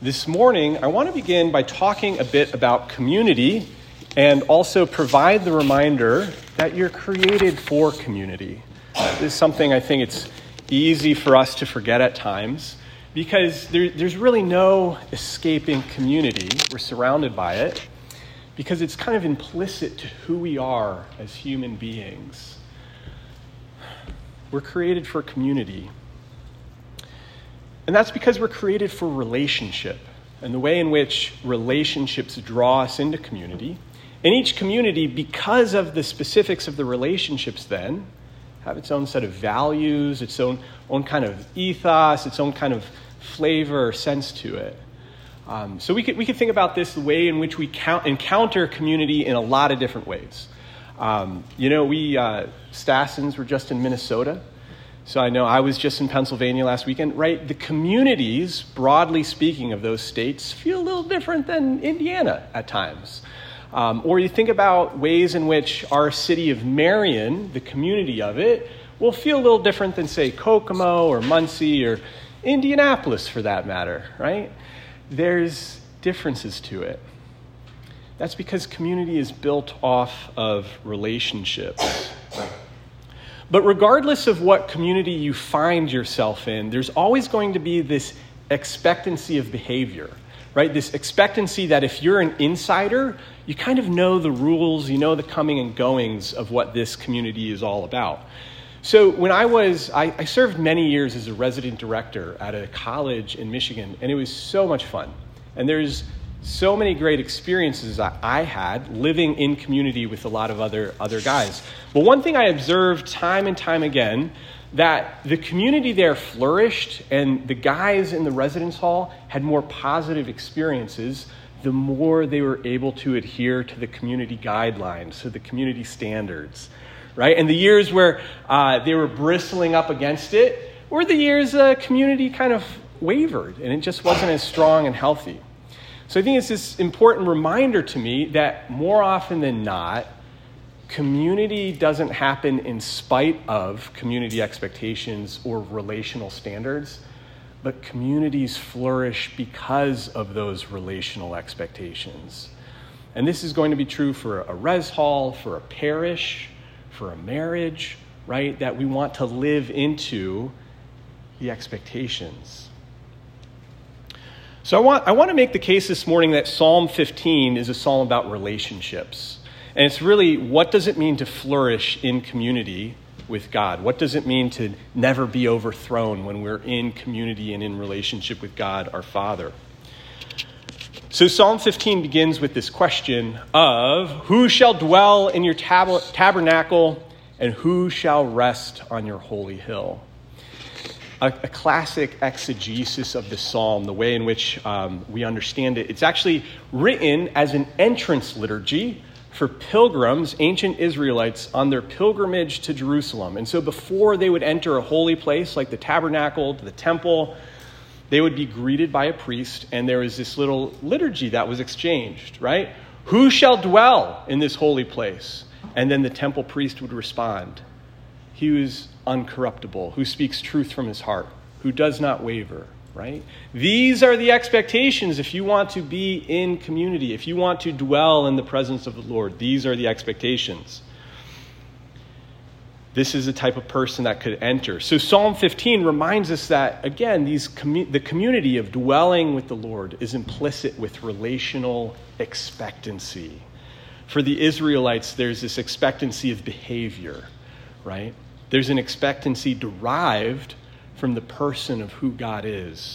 This morning, I want to begin by talking a bit about community and also provide the reminder that you're created for community. This is something I think it's easy for us to forget at times because there's really no escaping community. We're surrounded by it because it's kind of implicit to who we are as human beings. We're created for community. And that's because we're created for relationship and the way in which relationships draw us into community. And each community, because of the specifics of the relationships then, have its own set of values, its own kind of ethos, its own kind of flavor or sense to it. So we could think about this the way in which we encounter community in a lot of different ways. We Stassens were just in Minnesota. So I know I was just in Pennsylvania last weekend, right? The communities, broadly speaking, of those states feel a little different than Indiana at times. Or you think about ways in which our city of Marion, the community of it, will feel a little different than, say, Kokomo or Muncie or Indianapolis for that matter, right? There's differences to it. That's because community is built off of relationships. But regardless of what community you find yourself in, there's always going to be this expectancy of behavior, right? This expectancy that if you're an insider, you kind of know the rules, you know the coming and goings of what this community is all about. So when I served many years as a resident director at a college in Michigan, and it was so much fun. And there's so many great experiences I had living in community with a lot of other guys. But one thing I observed time and time again, that the community there flourished and the guys in the residence hall had more positive experiences the more they were able to adhere to the community guidelines, so the community standards, right? And the years where they were bristling up against it were the years community kind of wavered and it just wasn't as strong and healthy. So I think it's this important reminder to me that more often than not, community doesn't happen in spite of community expectations or relational standards, but communities flourish because of those relational expectations. And this is going to be true for a res hall, for a parish, for a marriage, right? That we want to live into the expectations. So I want to make the case this morning that Psalm 15 is a psalm about relationships. And it's really, what does it mean to flourish in community with God? What does it mean to never be overthrown when we're in community and in relationship with God, our Father? So Psalm 15 begins with this question of, who shall dwell in your tabernacle and who shall rest on your holy hill? A classic exegesis of the psalm, the way in which we understand it. It's actually written as an entrance liturgy for pilgrims, ancient Israelites, on their pilgrimage to Jerusalem. And so before they would enter a holy place like the tabernacle, the temple, they would be greeted by a priest, and there was this little liturgy that was exchanged, right? Who shall dwell in this holy place? And then the temple priest would respond. He was uncorruptible, who speaks truth from his heart, who does not waver, right? These are the expectations if you want to be in community, if you want to dwell in the presence of the Lord. These are the expectations. This is the type of person that could enter. So Psalm 15 reminds us that, again, the community of dwelling with the Lord is implicit with relational expectancy. For the Israelites, there's this expectancy of behavior, right? There's an expectancy derived from the person of who God is.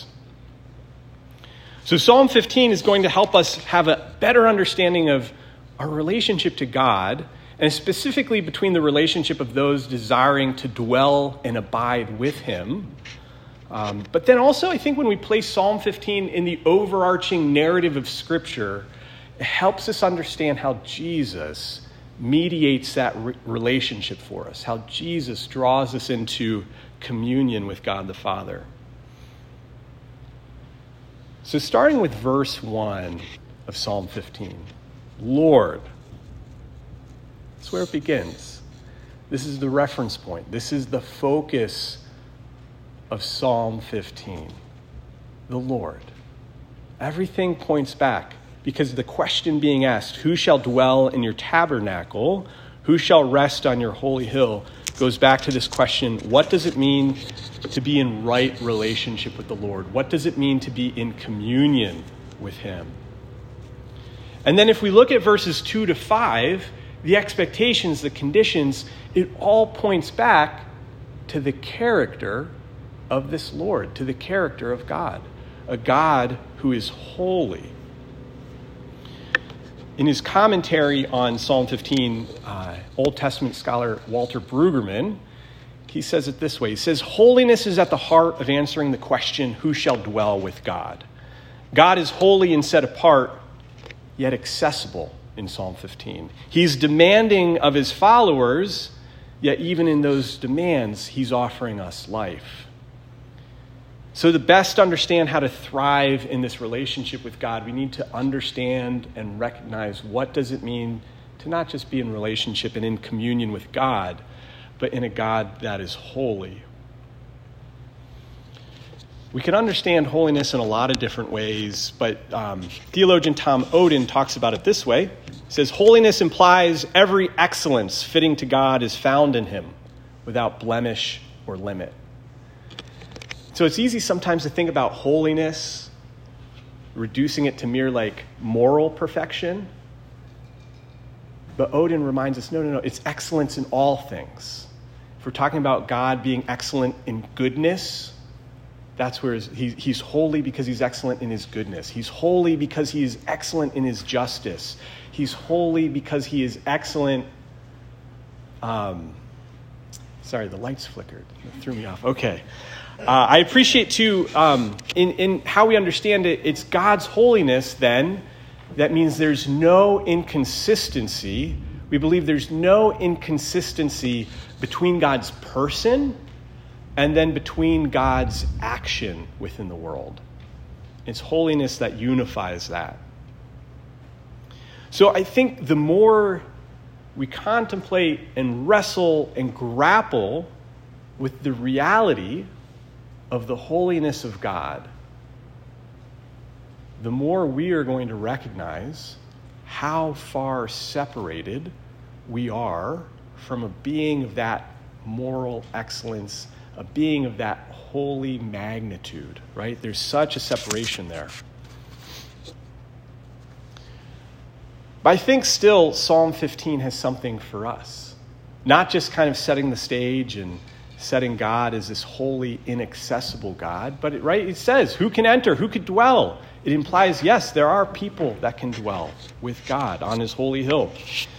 So Psalm 15 is going to help us have a better understanding of our relationship to God, and specifically between the relationship of those desiring to dwell and abide with him. But then also, I think when we place Psalm 15 in the overarching narrative of Scripture, it helps us understand how Jesus mediates that relationship for us, how Jesus draws us into communion with God the Father. So starting with verse 1 of Psalm 15, Lord, that's where it begins. This is the reference point. This is the focus of Psalm 15, the Lord. Everything points back, because the question being asked, who shall dwell in your tabernacle? Who shall rest on your holy hill? Goes back to this question, what does it mean to be in right relationship with the Lord? What does it mean to be in communion with him? And then if we look at verses 2 to 5, the expectations, the conditions, it all points back to the character of this Lord, to the character of God, a God who is holy. In his commentary on Psalm 15, Old Testament scholar Walter Brueggemann, he says it this way. He says, holiness is at the heart of answering the question, who shall dwell with God? God is holy and set apart, yet accessible in Psalm 15. He's demanding of his followers, yet even in those demands, he's offering us life. So to best understand how to thrive in this relationship with God, we need to understand and recognize what does it mean to not just be in relationship and in communion with God, but in a God that is holy. We can understand holiness in a lot of different ways, but theologian Tom Oden talks about it this way. He says, holiness implies every excellence fitting to God is found in him without blemish or limit. So it's easy sometimes to think about holiness, reducing it to mere moral perfection. But Oden reminds us, no, it's excellence in all things. If we're talking about God being excellent in goodness, that's where he's holy because he's excellent in his goodness. He's holy because he is excellent in his justice. He's holy because he is excellent. Sorry, the lights flickered. It threw me off. Okay. I appreciate, too, in how we understand it, it's God's holiness, then, that means there's no inconsistency. We believe there's no inconsistency between God's person and then between God's action within the world. It's holiness that unifies that. So I think the more we contemplate and wrestle and grapple with the reality of the holiness of God, the more we are going to recognize how far separated we are from a being of that moral excellence, a being of that holy magnitude, right? There's such a separation there. But I think still Psalm 15 has something for us. Not just kind of setting the stage and setting God as this holy, inaccessible God, but it says, who can enter, who could dwell? It implies, yes, there are people that can dwell with God on his holy hill.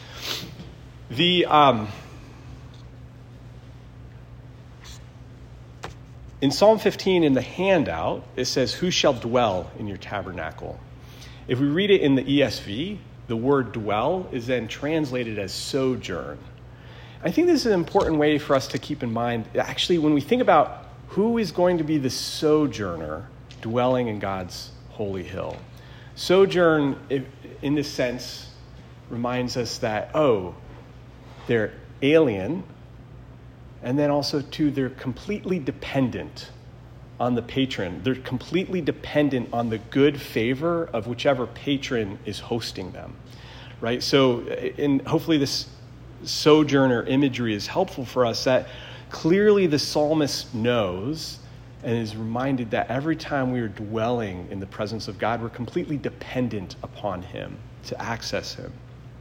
In Psalm 15, in the handout, it says, who shall dwell in your tabernacle? If we read it in the ESV, the word dwell is then translated as sojourn. I think this is an important way for us to keep in mind, actually, when we think about who is going to be the sojourner dwelling in God's holy hill. Sojourn, in this sense, reminds us that, they're alien, and then also, too, they're completely dependent on the patron. They're completely dependent on the good favor of whichever patron is hosting them, right? So, hopefully this sojourner imagery is helpful for us, that clearly the psalmist knows and is reminded that every time we are dwelling in the presence of God, we're completely dependent upon him to access him.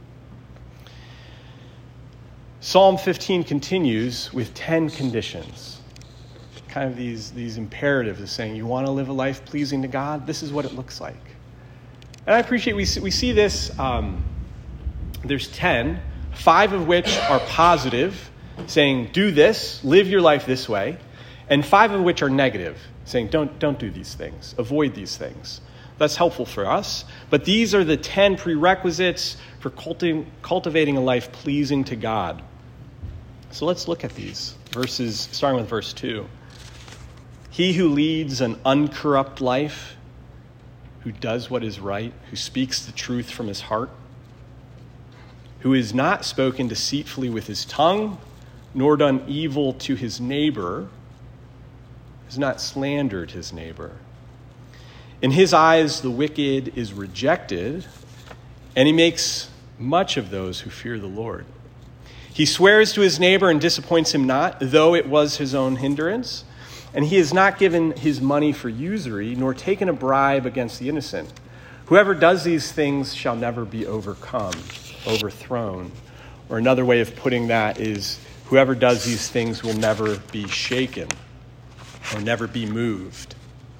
Psalm 15 continues with 10 conditions, kind of these imperatives of saying, you want to live a life pleasing to God? This is what it looks like. And I appreciate we see this. There's 10. 5 of which are positive, saying, do this, live your life this way. And 5 of which are negative, saying, don't do these things, avoid these things. That's helpful for us. But these are the 10 prerequisites for cultivating a life pleasing to God. So let's look at these verses, starting with verse 2. He who leads an uncorrupt life, who does what is right, who speaks the truth from his heart, who has not spoken deceitfully with his tongue, nor done evil to his neighbor, has not slandered his neighbor. In his eyes, the wicked is rejected, and he makes much of those who fear the Lord. He swears to his neighbor and disappoints him not, though it was his own hindrance. And he has not given his money for usury, nor taken a bribe against the innocent. Whoever does these things shall never be overthrown. Or another way of putting that is, whoever does these things will never be shaken or never be moved.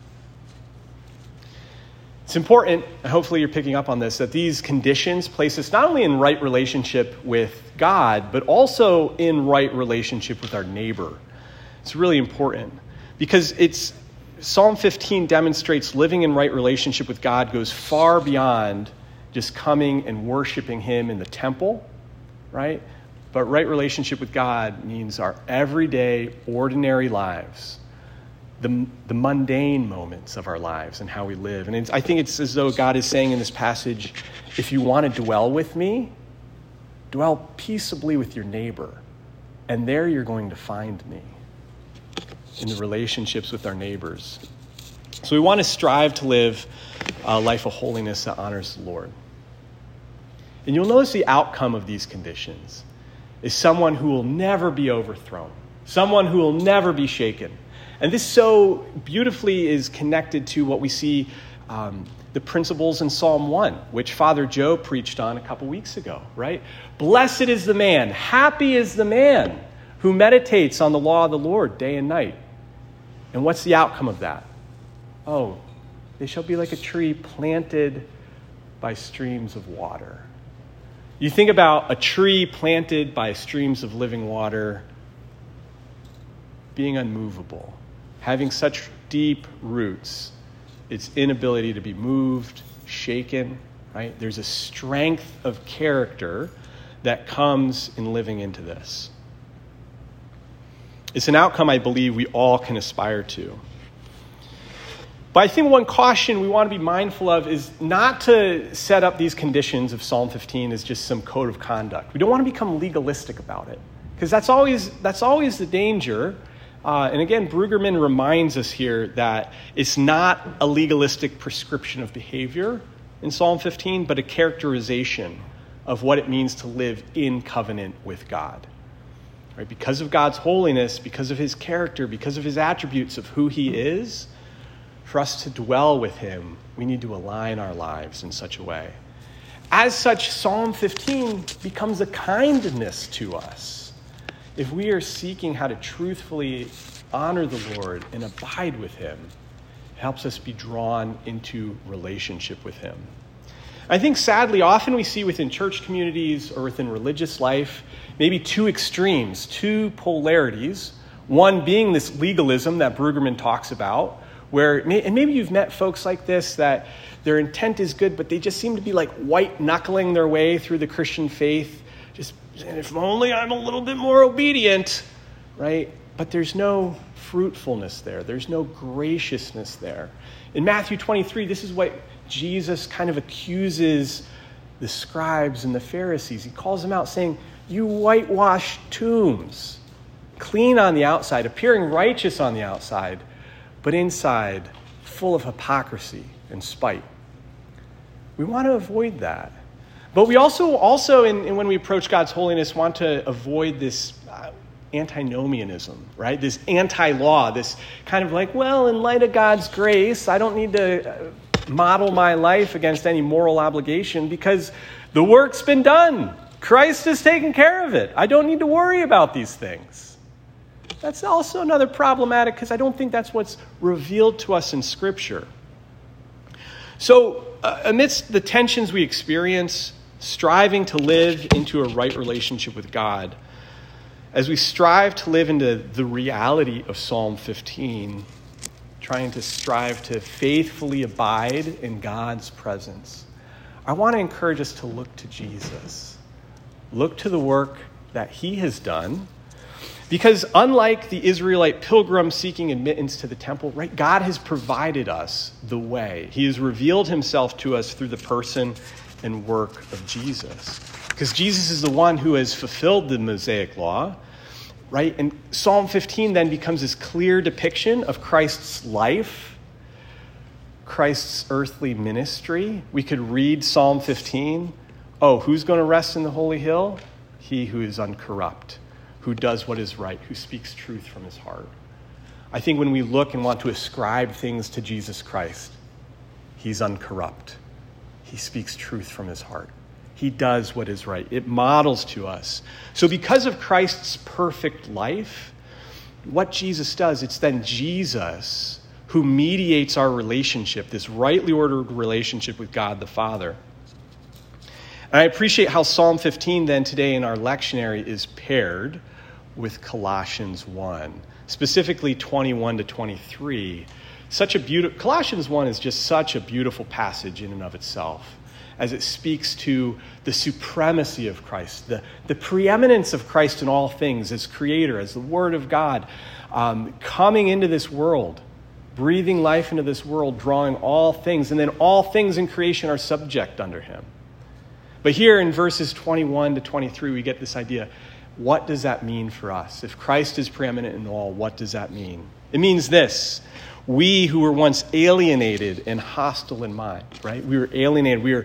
It's important, and hopefully you're picking up on this, that these conditions place us not only in right relationship with God, but also in right relationship with our neighbor. It's really important because Psalm 15 demonstrates living in right relationship with God goes far beyond just coming and worshiping him in the temple, right? But right relationship with God means our everyday, ordinary lives, the mundane moments of our lives and how we live. And I think it's as though God is saying in this passage, if you want to dwell with me, dwell peaceably with your neighbor, and there you're going to find me in the relationships with our neighbors. So we want to strive to live a life of holiness that honors the Lord. And you'll notice the outcome of these conditions is someone who will never be overthrown, someone who will never be shaken. And this so beautifully is connected to what we see, the principles in Psalm 1, which Father Joe preached on a couple weeks ago, right? Blessed is the man, happy is the man who meditates on the law of the Lord day and night. And what's the outcome of that? Oh, they shall be like a tree planted by streams of water. You think about a tree planted by streams of living water being unmovable, having such deep roots, its inability to be moved, shaken, right? There's a strength of character that comes in living into this. It's an outcome I believe we all can aspire to. But I think one caution we want to be mindful of is not to set up these conditions of Psalm 15 as just some code of conduct. We don't want to become legalistic about it, because that's always the danger. And again, Brueggemann reminds us here that it's not a legalistic prescription of behavior in Psalm 15, but a characterization of what it means to live in covenant with God. Right? Because of God's holiness, because of his character, because of his attributes of who he is, for us to dwell with him, we need to align our lives in such a way. As such, Psalm 15 becomes a kindness to us. If we are seeking how to truthfully honor the Lord and abide with him, it helps us be drawn into relationship with him. I think sadly, often we see within church communities or within religious life, maybe two extremes, two polarities. One being this legalism that Brueggemann talks about, and maybe you've met folks like this, that their intent is good, but they just seem to be like white-knuckling their way through the Christian faith. Just, if only I'm a little bit more obedient, right? But there's no fruitfulness there. There's no graciousness there. In Matthew 23, this is what Jesus kind of accuses the scribes and the Pharisees. He calls them out saying, you whitewashed tombs, clean on the outside, appearing righteous on the outside, but inside full of hypocrisy and spite. We want to avoid that. But we also when we approach God's holiness, want to avoid this antinomianism, right? This anti-law, this kind of like, well, in light of God's grace, I don't need to model my life against any moral obligation because the work's been done. Christ has taken care of it. I don't need to worry about these things. That's also another problematic because I don't think that's what's revealed to us in Scripture. So amidst the tensions we experience, striving to live into a right relationship with God, as we strive to live into the reality of Psalm 15, trying to strive to faithfully abide in God's presence, I want to encourage us to look to Jesus. Look to the work that he has done. Because unlike the Israelite pilgrim seeking admittance to the temple, right, God has provided us the way. He has revealed himself to us through the person and work of Jesus. Because Jesus is the one who has fulfilled the Mosaic law, right? And Psalm 15 then becomes this clear depiction of Christ's life, Christ's earthly ministry, we could read Psalm 15. Oh, who's going to rest in the holy hill? He who is uncorrupt, who does what is right, who speaks truth from his heart. I think when we look and want to ascribe things to Jesus Christ, he's uncorrupt. He speaks truth from his heart. He does what is right. It models to us. So because of Christ's perfect life, what Jesus does, it's then Jesus who mediates our relationship, this rightly ordered relationship with God the Father. And I appreciate how Psalm 15 then today in our lectionary is paired with Colossians 1, specifically 21 to 23. Colossians 1 is just such a beautiful passage in and of itself, as it speaks to the supremacy of Christ, the preeminence of Christ in all things as creator, as the Word of God, coming into this world, breathing life into this world, drawing all things, and then all things in creation are subject under him. But here in verses 21 to 23, we get this idea. What does that mean for us? If Christ is preeminent in all, what does that mean? It means this. We who were once alienated and hostile in mind, right? We were alienated. We were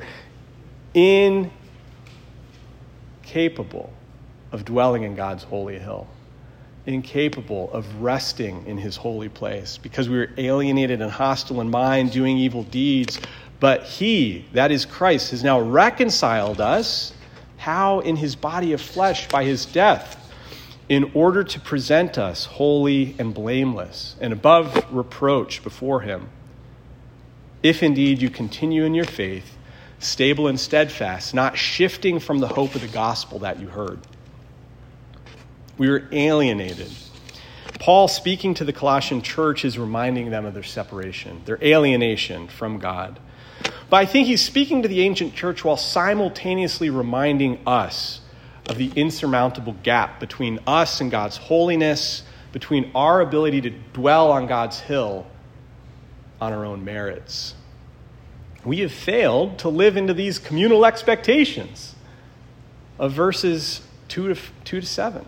incapable of dwelling in God's holy hill, incapable of resting in his holy place because we were alienated and hostile in mind, doing evil deeds. But he, that is Christ, has now reconciled us. How? In his body of flesh by his death, in order to present us holy and blameless and above reproach before him. If indeed you continue in your faith, stable and steadfast, not shifting from the hope of the gospel that you heard. We were alienated. Paul, speaking to the Colossian church, is reminding them of their separation, their alienation from God. But I think he's speaking to the ancient church while simultaneously reminding us of the insurmountable gap between us and God's holiness, between our ability to dwell on God's hill on our own merits. We have failed to live into these communal expectations of verses 2 to 7.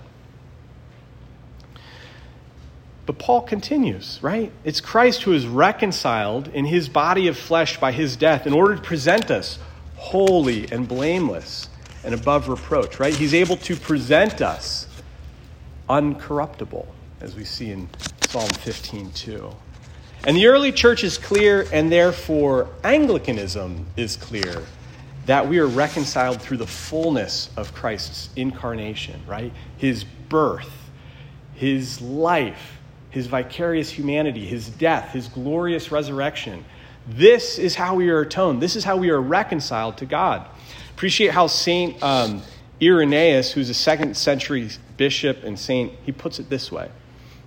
But Paul continues, right? It's Christ who is reconciled in his body of flesh by his death in order to present us holy and blameless and above reproach, right? He's able to present us uncorruptible, as we see in Psalm 15:2. And the early church is clear, and therefore Anglicanism is clear, that we are reconciled through the fullness of Christ's incarnation, right? His birth, his life, his vicarious humanity, his death, his glorious resurrection. This is how we are atoned. This is how we are reconciled to God. Appreciate how St. Irenaeus, who's a 2nd century bishop and saint, he puts it this way.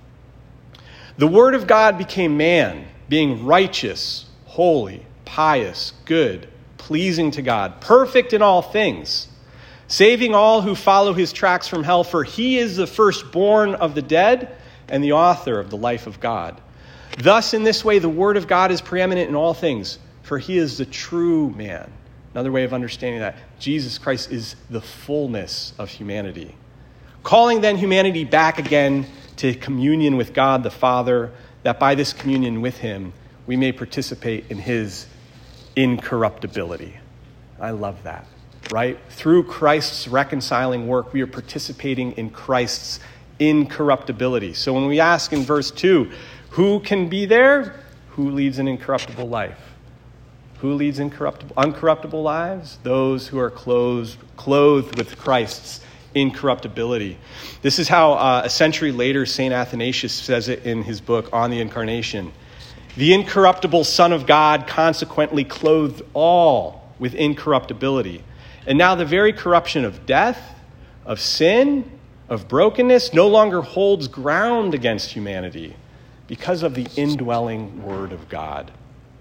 The Word of God became man, being righteous, holy, pious, good, pleasing to God, perfect in all things, saving all who follow his tracks from hell, for he is the firstborn of the dead and the author of the life of God. Thus, in this way, the Word of God is preeminent in all things, for he is the true man. Another way of understanding that, Jesus Christ is the fullness of humanity. Calling then humanity back again to communion with God the Father, that by this communion with him, we may participate in his incorruptibility. I love that, right? Through Christ's reconciling work, we are participating in Christ's incorruptibility. So when we ask in verse 2, who can be there? Who leads an incorruptible life? Who leads uncorruptible lives? Those who are clothed with Christ's incorruptibility. This is how a century later St. Athanasius says it in his book On the Incarnation. The incorruptible Son of God consequently clothed all with incorruptibility. And now the very corruption of death, of sin, of brokenness no longer holds ground against humanity because of the indwelling Word of God.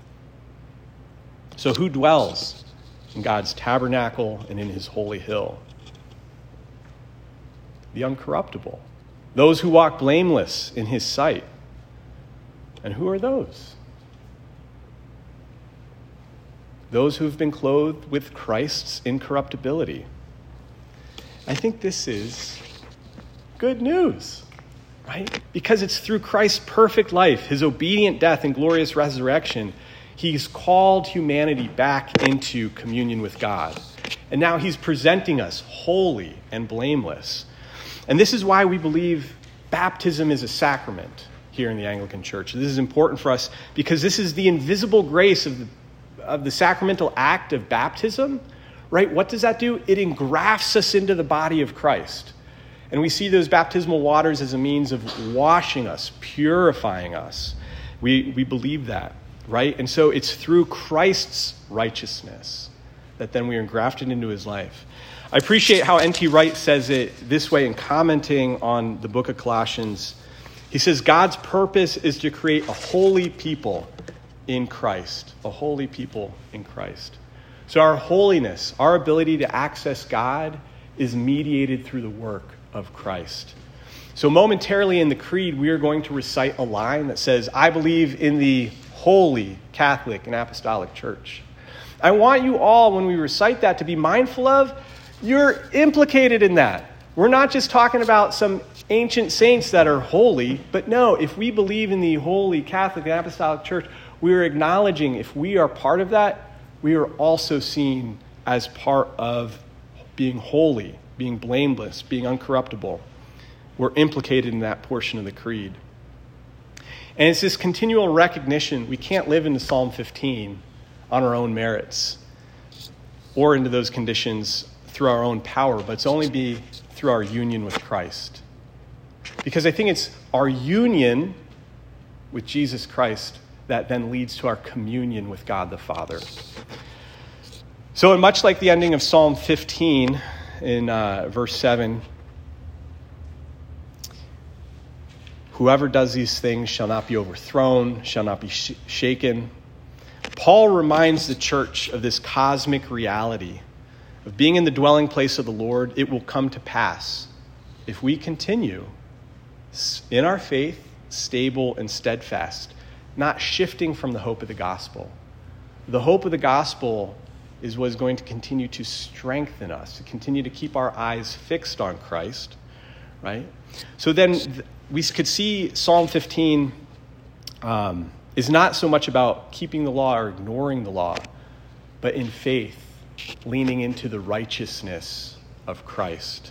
So who dwells in God's tabernacle and in his holy hill? The uncorruptible. Those who walk blameless in his sight. And who are those? Those who have been clothed with Christ's incorruptibility. I think this is good news, right? Because it's through Christ's perfect life, his obedient death and glorious resurrection, He's called humanity back into communion with God. And now he's presenting us holy and blameless. And this is why we believe baptism is a sacrament here in the Anglican Church. This is important for us because this is the invisible grace of the sacramental act of baptism, right? What does that do? It engrafts us into the body of Christ. And we see those baptismal waters as a means of washing us, purifying us. We believe that, right? And so it's through Christ's righteousness that then we are engrafted into his life. I appreciate how N.T. Wright says it this way in commenting on the book of Colossians. He says, God's purpose is to create a holy people in Christ, a holy people in Christ. So our holiness, our ability to access God is mediated through the work of Christ. So momentarily in the creed, we are going to recite a line that says, I believe in the holy Catholic and Apostolic Church. I want you all, when we recite that, to be mindful of, you're implicated in that. We're not just talking about some ancient saints that are holy, but no, if we believe in the holy Catholic and Apostolic Church, we are acknowledging if we are part of that, we are also seen as part of being holy, being blameless, being uncorruptible. We're implicated in that portion of the creed. And it's this continual recognition. We can't live into Psalm 15 on our own merits or into those conditions through our own power, but it's only be through our union with Christ. Because I think it's our union with Jesus Christ that then leads to our communion with God the Father. So, and much like the ending of Psalm 15 in verse 7, whoever does these things shall not be overthrown, shall not be shaken. Paul reminds the church of this cosmic reality of being in the dwelling place of the Lord. It will come to pass if we continue in our faith, stable and steadfast, not shifting from the hope of the gospel. The hope of the gospel is what is going to continue to strengthen us, to continue to keep our eyes fixed on Christ, right? So then we could see Psalm 15 is not so much about keeping the law or ignoring the law, but in faith, leaning into the righteousness of Christ.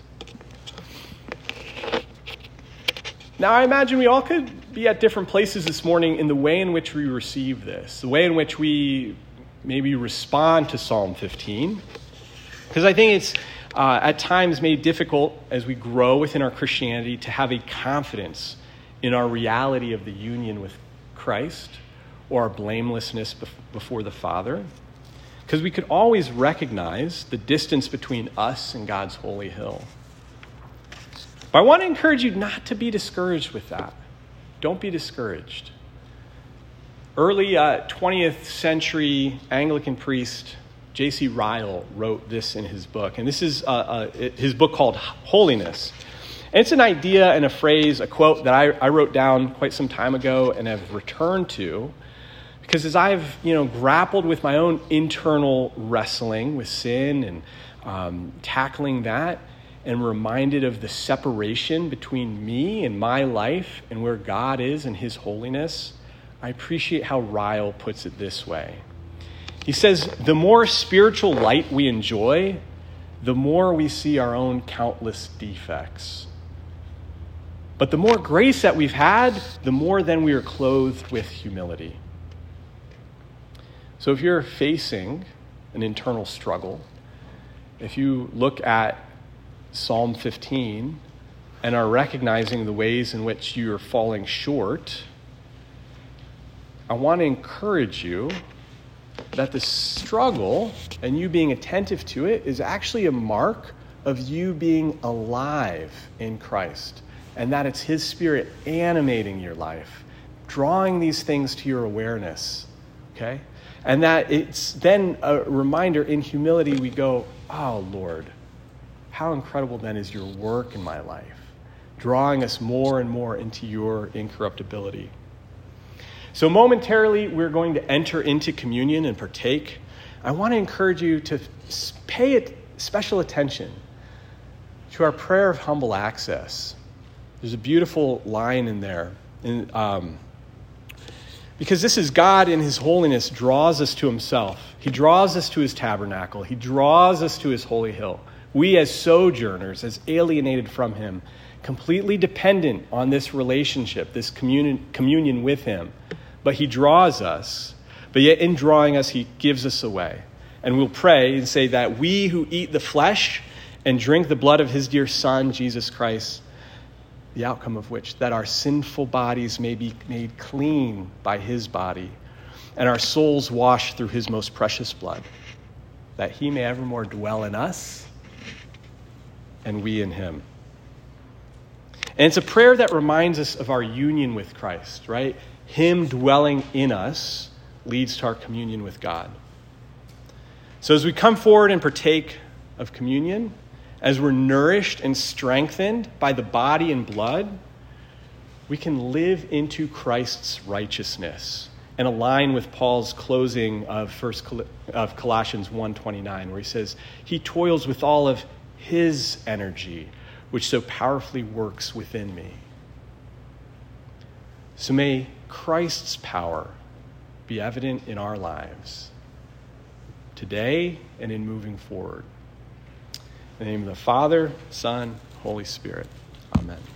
Now, I imagine we all could be at different places this morning in the way in which we receive this, the way in which we maybe respond to Psalm 15. Because I think it's at times made difficult as we grow within our Christianity to have a confidence in our reality of the union with Christ or our blamelessness before the Father. Because we could always recognize the distance between us and God's holy hill. But I want to encourage you not to be discouraged with that. Don't be discouraged. Early 20th century Anglican priest J.C. Ryle wrote this in his book. And this is his book called Holiness. And it's an idea and a phrase, a quote that I wrote down quite some time ago and have returned to. Because as I've grappled with my own internal wrestling with sin and tackling that, and reminded of the separation between me and my life and where God is and his holiness, I appreciate how Ryle puts it this way. He says, the more spiritual light we enjoy, the more we see our own countless defects. But the more grace that we've had, the more then we are clothed with humility. So if you're facing an internal struggle, if you look at Psalm 15 and are recognizing the ways in which you're falling short, I want to encourage you that the struggle and you being attentive to it is actually a mark of you being alive in Christ, and that it's his Spirit animating your life, drawing these things to your awareness, okay? And that it's then a reminder in humility we go, oh, Lord, how incredible then is your work in my life, drawing us more and more into your incorruptibility. So momentarily, we're going to enter into communion and partake. I want to encourage you to pay special attention to our prayer of humble access. There's a beautiful line in there. Because this is God in his holiness draws us to himself. He draws us to his tabernacle. He draws us to his holy hill. We as sojourners, as alienated from him, completely dependent on this relationship, this communion with him. But he draws us, but yet in drawing us, he gives us away. And we'll pray and say that we who eat the flesh and drink the blood of his dear Son, Jesus Christ, the outcome of which, that our sinful bodies may be made clean by his body, and our souls washed through his most precious blood, that he may evermore dwell in us, and we in him. And it's a prayer that reminds us of our union with Christ, right? Him dwelling in us leads to our communion with God. So as we come forward and partake of communion, as we're nourished and strengthened by the body and blood, we can live into Christ's righteousness and align with Paul's closing of Colossians 1:29, where he says, he toils with all of his energy, which so powerfully works within me. So may Christ's power be evident in our lives today and in moving forward. In the name of the Father, Son, Holy Spirit. Amen.